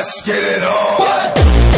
Let's get it on. What?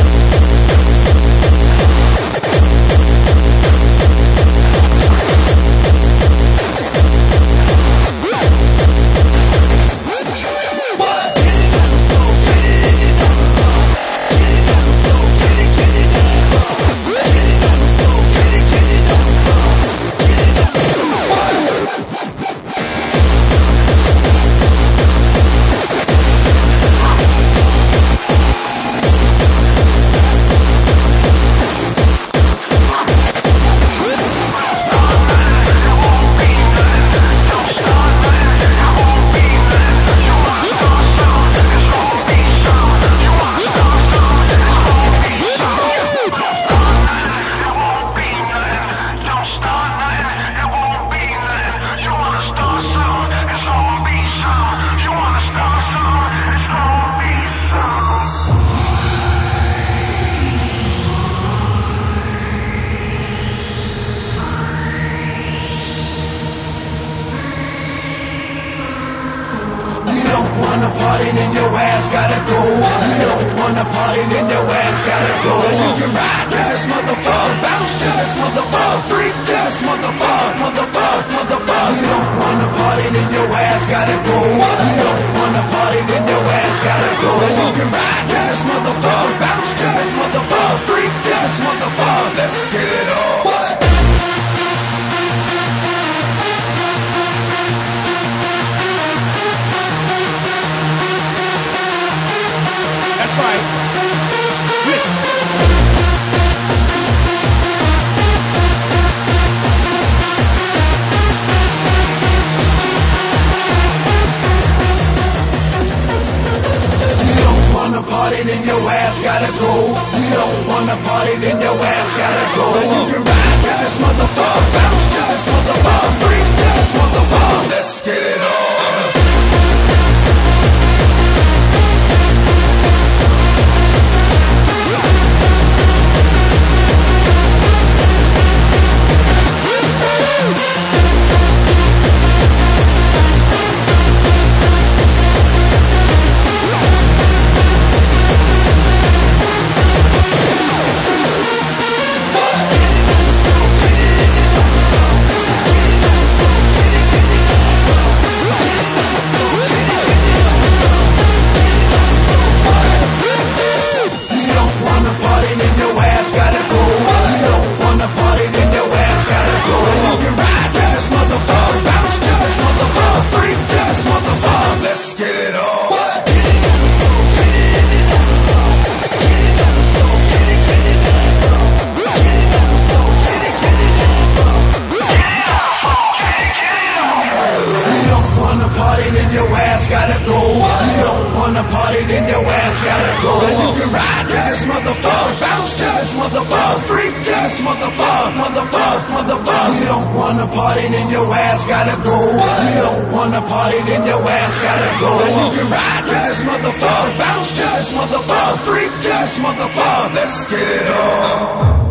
Wanna party, then your ass gotta go. You don't wanna party, then your ass gotta go. You can ride to this motherfucker, bounce to this motherfucker, freak to this motherfucker. You don't wanna party, then your ass gotta go. You don't wanna party, then your ass gotta go. You can ride to this motherfucker, bounce to this motherfucker, freak to this motherfucker. Let's get it on. What? That's right. Listen. You don't wanna party, then your ass gotta go. You don't wanna party, then your ass gotta go. You can ride to this motherfucker, bounce to this motherfucker, freak to this motherfucker. Let's get it on. Let's get it on. What? You don't wanna party, then your ass gotta go. You don't wanna party, then your ass gotta go. You can ride to this motherfucker, bounce to this motherfucker, freak to this motherfucker. You don't wanna party, then your ass gotta go. You don't wanna party, then your ass gotta go. You can ride to this motherfucker, bounce to this motherfucker, freak to this motherfucker. Let's get it on.